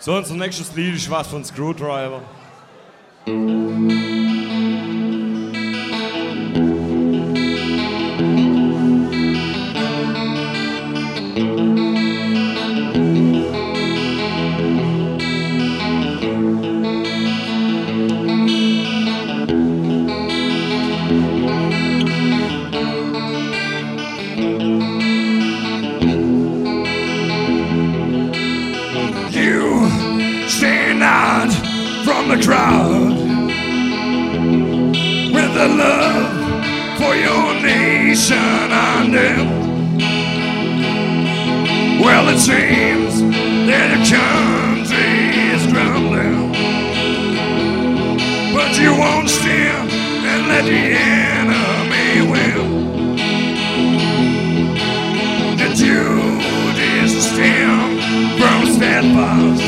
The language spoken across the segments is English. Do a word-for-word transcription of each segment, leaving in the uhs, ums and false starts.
So, unser nächstes Lied ist was von Screwdriver. From the crowd with the love for your nation under. Well, it seems that the country is crumbling, but you won't stand and let the enemy win. The duty is to stand firm, steadfast,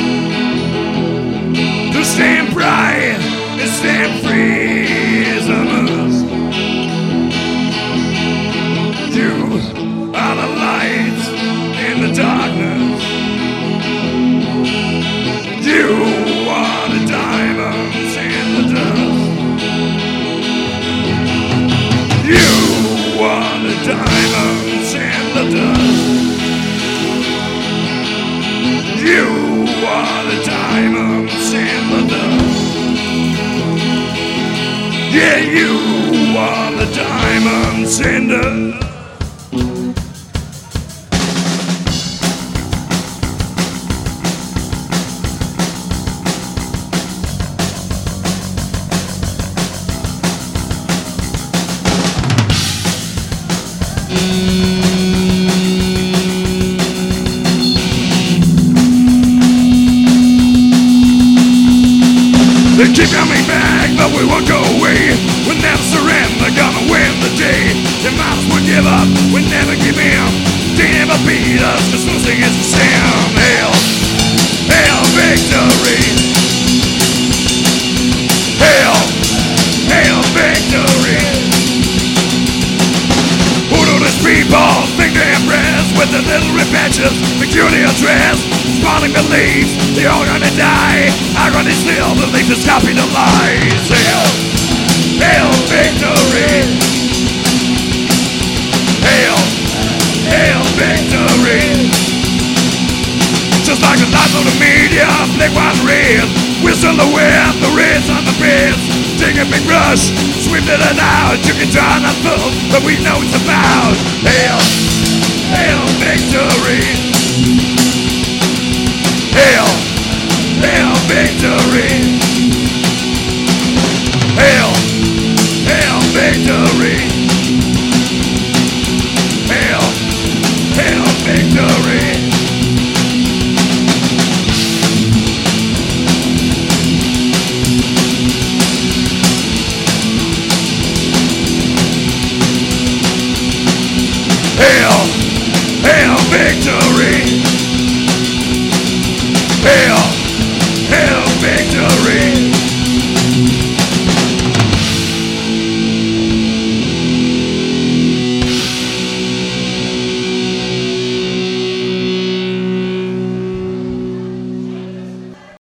to stand bright and stand free as a must. You are the light in the darkness. You are the diamonds in the dust. You are the diamonds in the dust. You are the diamonds in the dust. Yeah, you are the diamonds in the dust. They keep coming back, but we won't go away. We'll never surrender, gonna win the day. They might as well give up, we'll never give in. They never beat us, cause losing is the same. Hail, hail victory. Hail, hail victory. Who do these people think they impress with their little repentance, peculiar dress? Spawning beliefs, they're all gonna die. How can they still believe this copy the lies? Hail, hail victory. Hail, hail victory. Just like the lies of the media, black, white, and red. We're still the wind, the reds on the beds. Take a big brush, sweep it out. You can try not full, but we know it's about. Hail, hail victory. Hail, hail victory. Hail, hail victory. Hail, hail victory. Hail, hail victory.